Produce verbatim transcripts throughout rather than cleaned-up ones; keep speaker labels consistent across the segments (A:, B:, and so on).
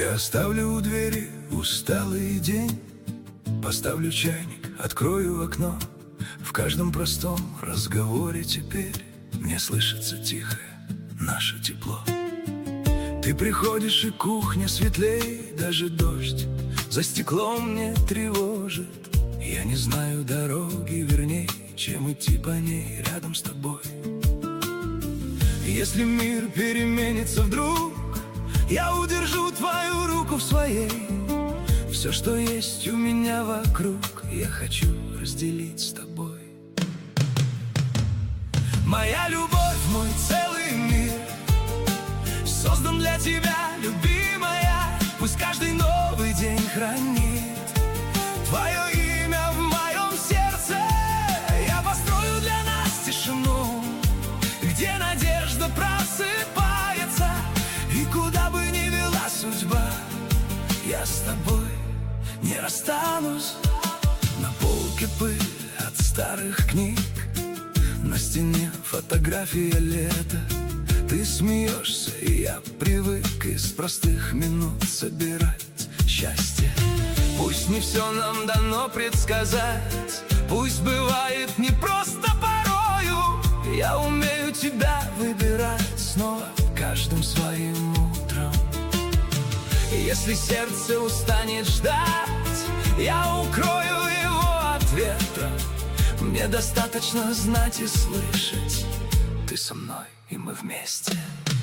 A: Я оставлю у двери усталый день, поставлю чайник, открою окно. В каждом простом разговоре теперь мне слышится тихое наше тепло. Ты приходишь, и кухня светлей, даже дождь за стеклом не тревожит. Я не знаю дороги верней, чем идти по ней рядом с тобой. Если мир переменится вдруг, я удержу твою руку в своей. Все, что есть у меня вокруг, я хочу разделить с тобой. Моя любовь, мой целый мир создан для тебя, любимая. Пусть каждый новый день хранит твое имя в моем сердце. Я построю для нас тишину, где надежда просыпается. И куда бы ни вела судьба, я с тобой не расстанусь. На полке пыль от старых книг, на стене фотография лета. Ты смеешься, и я привык из простых минут собирать счастье. Пусть не все нам дано предсказать, пусть бывает непросто порою. Я умею тебя выбирать снова каждым своим утром. Если сердце устанет ждать, я укрою его от ветра. Мне достаточно знать и слышать: ты со мной, и мы вместе.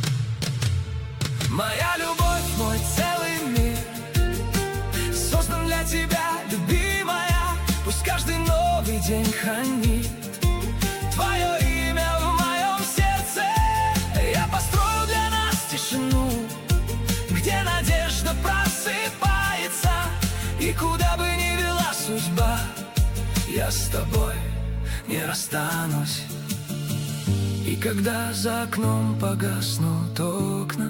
A: Моя любовь, мой целый мир создан для тебя, любимая. Пусть каждый новый день хранит твое имя в моем сердце. Я построю для нас тишину, где надежда просыпается. И куда бы ни вела судьба, я с тобой не расстанусь. И когда за окном погаснут окна,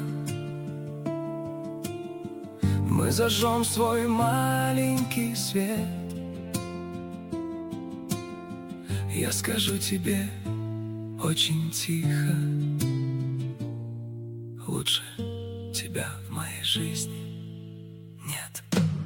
A: мы зажжем свой маленький свет. Я скажу тебе очень тихо: лучше тебя в моей жизни нет.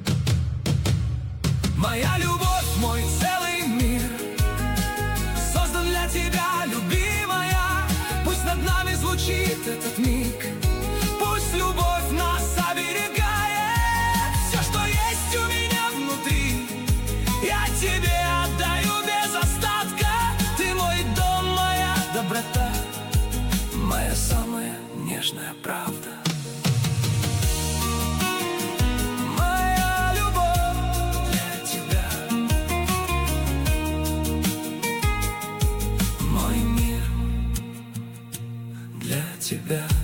A: Моя любовь, мой целый мир создан для тебя, любимая. Пусть над нами звучит этот миг, пусть любовь нас оберегает. Все, что есть у меня внутри, я тебе отдаю без остатка. Ты мой дом, моя доброта, моя самая нежная правда. Моя любовь для тебя, мой мир для тебя.